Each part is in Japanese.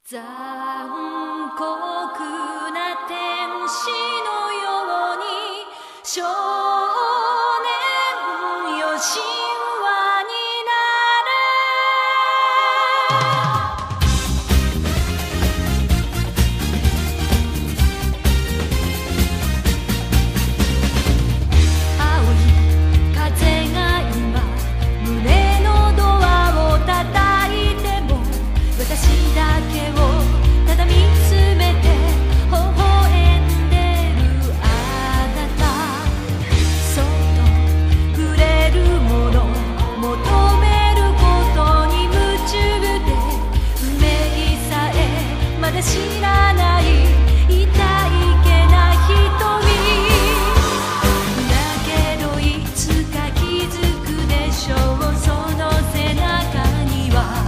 残酷な天使のように少年よ神話にな青い風が今胸のドアを叩いても私だけをただ見つめて微笑んでるあなたそっと触れるもの求めることに夢中で運命さえまだ知らない痛いけな瞳だけどいつか気づくでしょうその背中には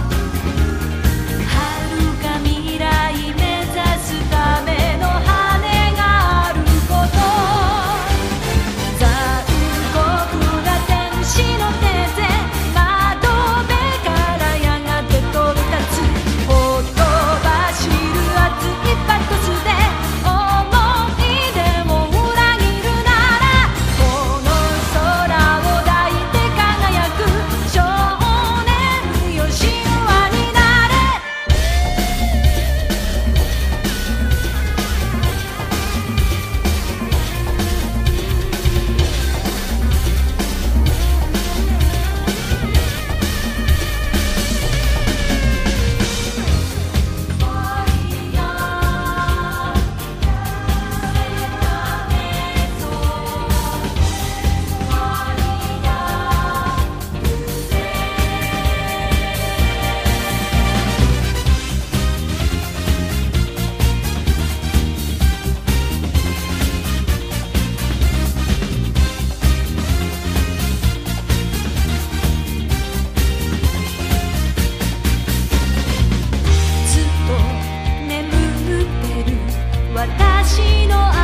私の